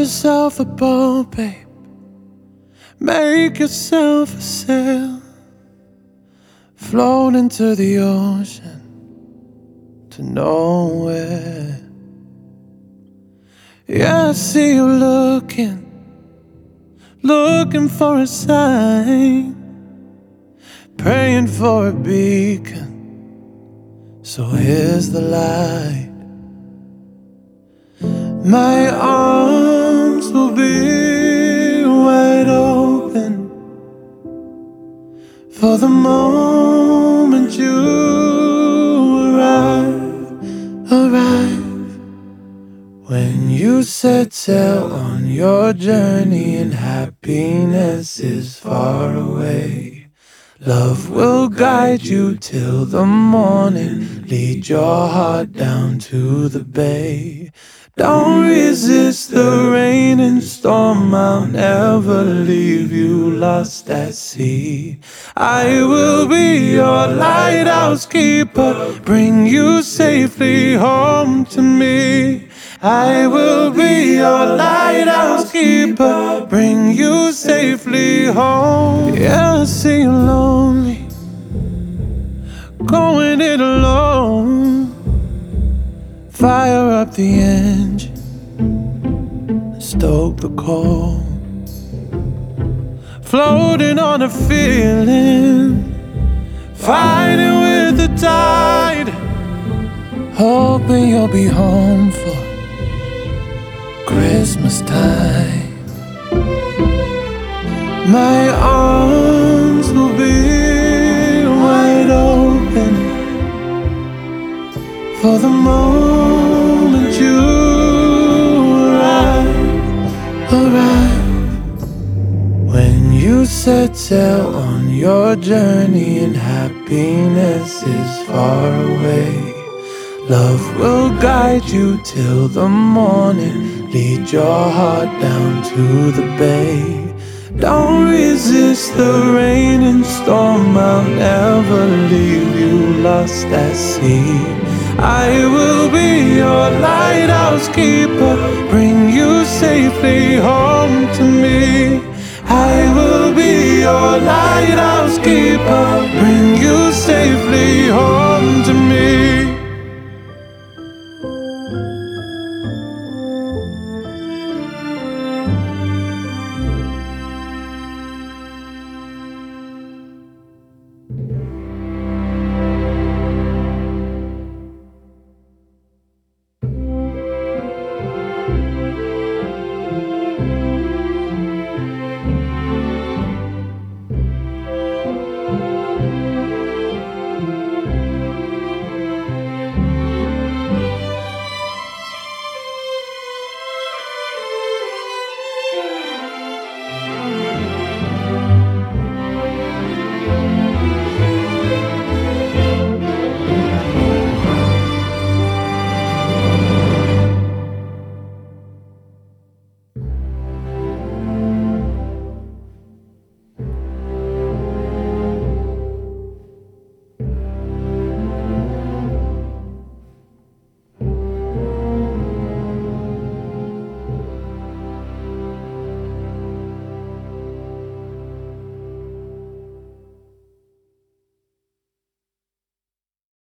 yourself a boat, babe. Make yourself a sail. Float into the ocean to nowhere. Yeah, I see you looking for a sign, praying for a beacon. So here's the light. My arms will be wide open for the moment you arrive. When you set sail on your journey and happiness is far away, love will guide you till the morning, lead your heart down to the bay. Don't resist the rain and storm, I'll never leave you lost at sea. I will be your lighthouse keeper, bring you safely home to me. I will be your lighthouse keeper, bring you safely home. Yeah, I see you lonely, going it alone. Fire up the engine, stoke the coal. Floating on a feeling, fighting with the tide, hoping you'll be home for Christmas time. My arms will be wide open for the moment you arrive. When you set sail on your journey and happiness is far away, love will guide you till the morning, lead your heart down to the bay. Don't resist the rain and storm, I'll never leave you lost at sea. I will be your lighthouse keeper, bring you safely home to me. I will be your lighthouse keeper, bring you safely home.